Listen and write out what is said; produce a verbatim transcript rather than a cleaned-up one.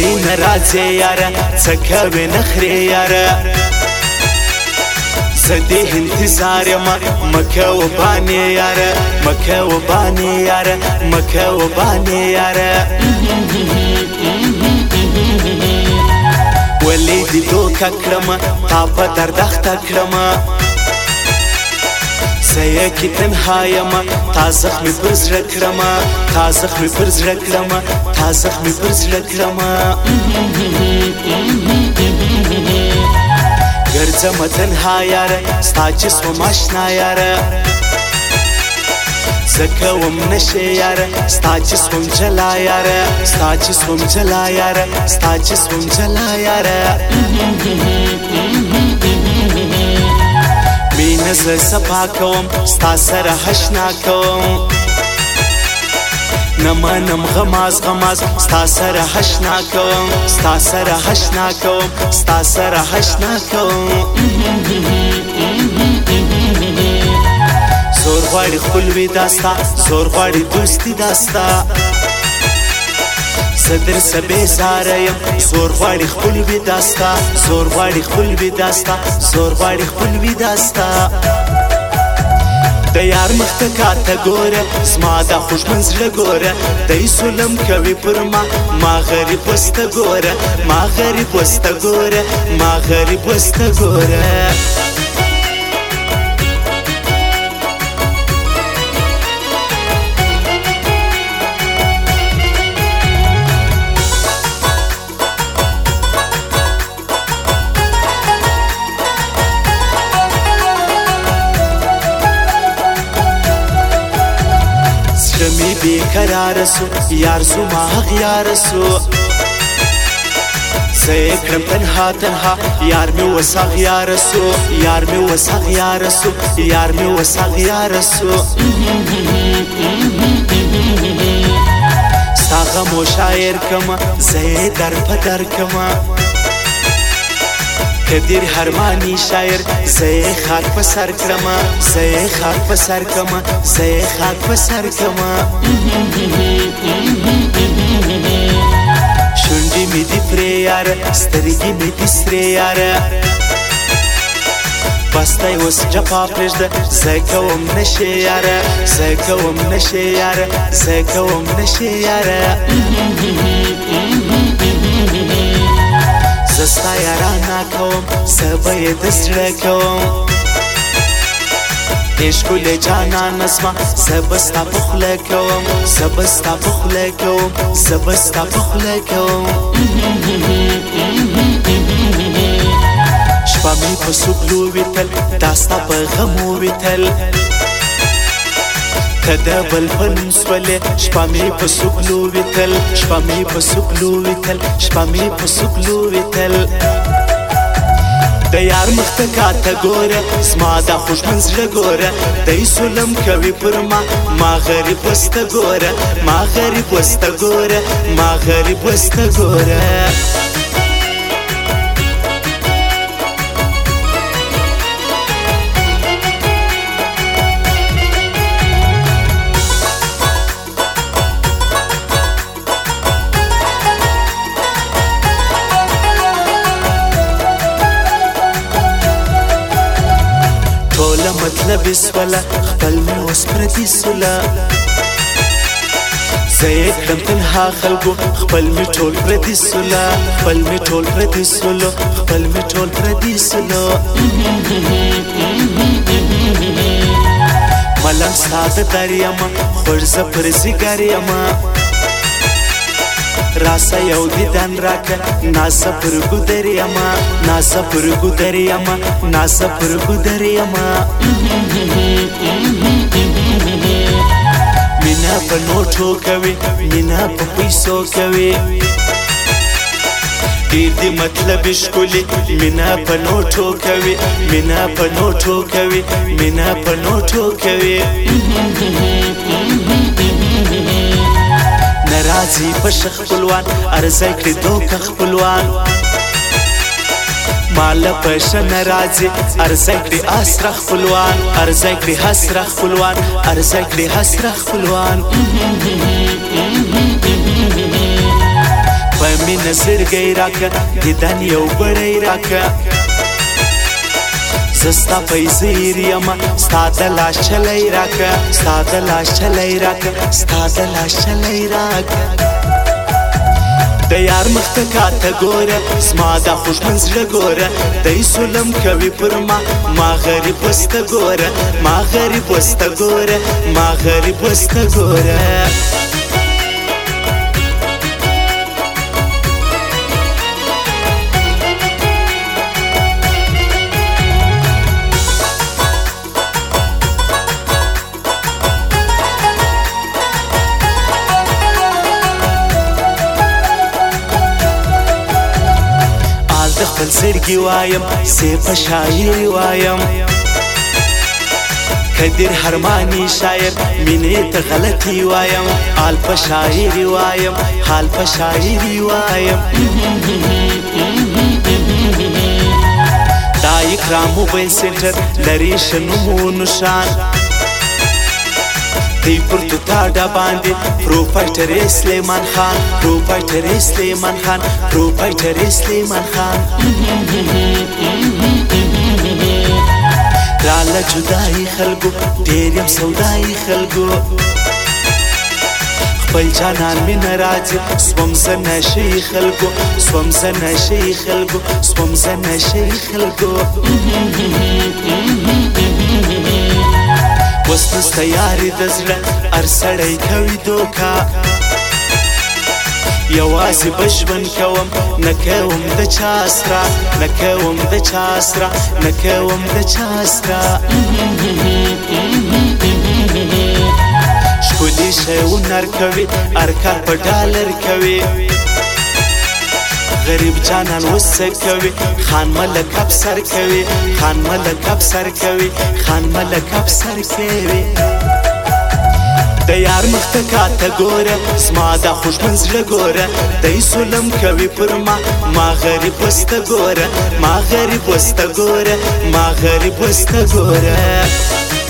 ولی نرازی یاره چکوی نخری یاره زده انتظار ما مکه و بانی یاره مکه و بانی یاره مکه و بانی یاره ولی دی دوکا کرما تاپا در دختا کرما سیکی تنهایما تا زخمی برز رکرما تا زخمی برز رکرما تا زخمی برز رکرما گرزم تنها یاره ستا جسم آشنا یاره زکوم نشه یاره ستا جسم جلا یاره ستا جسم جلا یاره ستا جسم جلا یاره مینه زه صفا کوم ستا سره هشنا کوم نمانم غماز غماز ستا سره هشنا کوم ستا سره هشنا کوم ستا سره هشنا کوم زور غواړي خپلوي داستا زور غواړي دوستي داستا زه درسه بېزاره یم زور غواړي خپلوي داستا زور غواړي خپلوي داستا زور غواړي خپلوي داستا د یار مخ ته کاته ګوره زما دا خوږمن زړه ګوره دی ظلم کوي پر ما ما غریب وسته ګوره ما غریب وسته ګوره ما غریب وسته ګوره می بیقرار سو یار سو ما غیار سو زه کړم تنها تنها یار می وسا غیار سو یار می وسا غیار سو یار می وسا غیار سو ستا غم و شاعر کما زه در پدر کما کدیر هرمانی شاعر زه خاک په سر کړم زه خاک په سر کما زه خاک په سر کما شونډې مې دي پرې یاره سترګې مې دي سرې یاره بس دی اوس جفا پرېږده زه کوم نشې یاره زه کوم نشې یاره زه کوم نشې یاره زه ستا یارانه کوم زه به یې د زړه کوم ای ښکلې جانانه زما زه به ستا په خوله کوم زه به ستا په خوله کوم زه به ستا په خوله کوم شپه مې په سوګلو ویتل دا ستا په غمو ویتل ته د بل په نوم سولې شپه مې په سوګلو ویتل شپه مې په سوګلو ویتل شپه مې په سوګلو ویتل د یار مخ ته کاته ګوره زما دا خوږمن زړه ګوره دی ظلم کوي پر ما ما غریب وسته ګوره ما غریب وسته ګوره ما غریب وسته ګوره ټوله مطلب سوله خپل مې اوس پردي سوله زه یې کړم تنها خلکو خپل مې ټول پردي سوله خپل مې ټول پردي سولو خپل مې ټول پردي سولو ملنګ ستا د در یمه خوږ زه پر ځیګر یمه راسه یو دیدن راکه ناسه پر ګودر یمه ناسه پر ګودر یمه ناسه پر ګودر یمه مینا په نوټو کوي مینا په پیسو کوي ډېر دې مطلب ښکلي مینا په نوټو کوي مینا په نوټو کوي مینا په نوټو کوي ناراضي په شخ خپلوان ارزه کړي دوکه خپلوان مال په شه ناراضي ارزه کړي اسره خپلوان ارزه کړي حسره خپلوان ارزه کړي حسره خپلوان په مینه زړګی راکه دیدن یو بړی راکه زه ستا پیزیر یمه ستا د لاس چلی راکه ستا د لاس چلی راکه ستا د لاس چلی راکه د یار مخ ته کاته ګوره زما دا خوږمن زړه ګوره دی ظلم کوي پر ما ما غریب وسته ګوره ما غریب وسته ګوره ما غریب وسته ګوره د خپل زړګي وایم زه په شاعري وایم کدیر هرمانی شاعر مینې ته غلطي وایم حال په شاعري وایم حال په شاعري وایم دا اکرام موبایل سنټر لري ښه نومونو شان دی پر تو تاډه باندې پروفایټر سلیمان خان پروفایټر سلیمان خان پروفایټر سلیمان خان راله جدایي خلکو ډېر یم سودایي خلکو خپل جانان مې نه راځي سوم زه نشې خلکو سوم زه نشې خلکو سوم زه نشې خلکو وس نسته یاري د زړه هر سړی کوي دوکه یوازې به ژوند کوم نه کوم د چا سره نه کوم د چا سره نه کوم د چا سره ښکلي شی هنر کوي هر کار په ډالر کوي غریب جانان وسه کوي خان ملک افسر کوي خان ملک افسر کوي خان ملک افسر کوي د یار مخ ته کاته ګوره زما دا خوږمن زړه ګوره دی ظلم کوي پر ما ما غریب وسته ګوره ما غریب وسته ګوره ما غریب وسته ګوره